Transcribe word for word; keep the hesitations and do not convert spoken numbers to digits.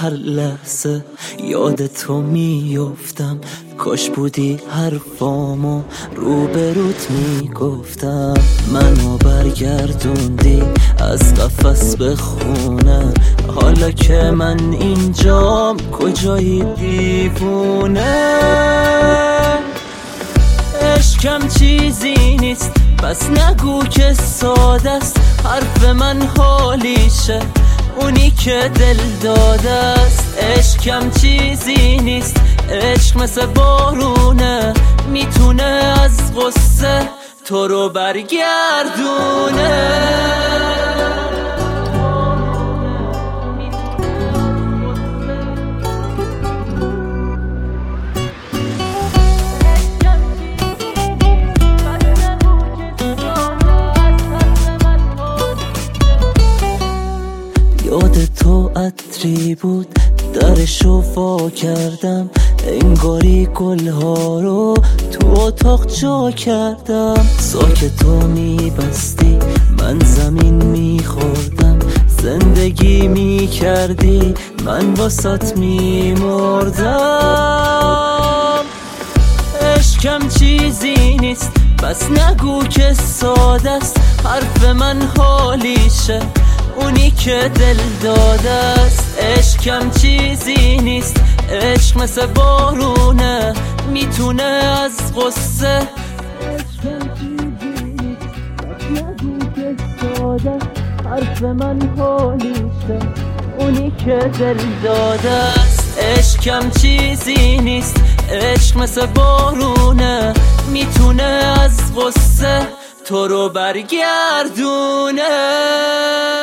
هر لحظه یاد تو میافتم. کاش بودی حرفامو روبروت میگفتم. منو برگردوندی از قفس به خونه، حالا که من اینجام کجایی دیوونه؟ عشقم چیزی نیست پس نگو که ساده است. حرف من حالیشه اونی که دل داده است. عشقم چیزی نیست، عشق مثل بارونه، میتونه از غصه تو رو برگردونه. یاد تو عطری بود درشو وا کردم، انگاری گلها رو تو اتاق جا کردم. ساکتو میبستی من زمین میخوردم، زندگی میکردی من واسط میمردم. عشقم چیزی نیست پس نگو که ساده است. حرف من حالیشه اونی که دل داده است. عشقم چیزی نیست، عشق مثل بارونه، میتونه از غصه. عشقم چیزی نیست پس نگو که ساده است. حرف من حالیشه اونی که دل داده است. عشقم چیزی نیست، عشق مثل بارونه، میتونه از غصه تو رو برگردونه.